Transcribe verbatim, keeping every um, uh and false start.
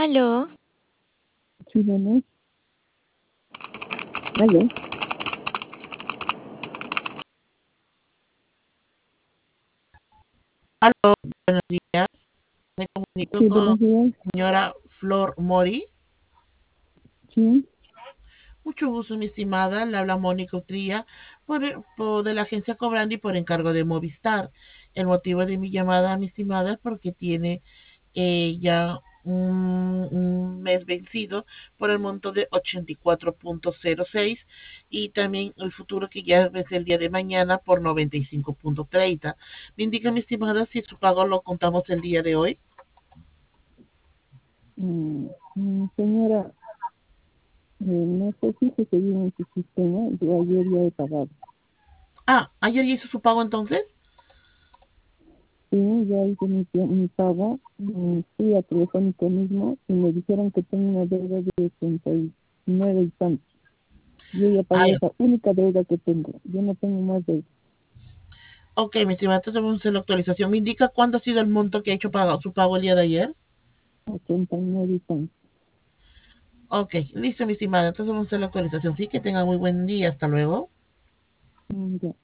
Aló. Sí, bueno. Aló. Aló, buenos días. Me comunico Sí, con buenos días. la señora Flor Mori. Sí. Mucho gusto, mi estimada. Le habla Mónica Utría por, por- de la agencia Cobrandi por encargo de Movistar. El motivo de mi llamada, mi estimada, es porque tiene eh, ya un, un mes vencido por el monto de ochenta y cuatro punto cero seis y también el futuro que ya vence el día de mañana por noventa y cinco punto treinta. Me indica, mi estimada, si su pago lo contamos el día de hoy. Mm, mm, señora, eh, no sé si se seguía en su sistema. Yo ayer ya he pagado. Ah, ayer ya hizo su pago entonces. Sí, ya hice mi, pi- mi pago. Mm, fui a Telefónico mismo y me dijeron que tengo una deuda de ochenta y nueve y tantos. Yo ya pagué Ay, esa única deuda que tengo. Yo no tengo más de ok, mi estimada, entonces vamos a hacer la actualización. ¿Me indica cuánto ha sido el monto que ha hecho pago, su pago el día de ayer? ochenta y nueve y tantos. Ok, listo, mi estimada. Entonces vamos a hacer la actualización. Sí, que tenga muy buen día. Hasta luego. Mm, ya.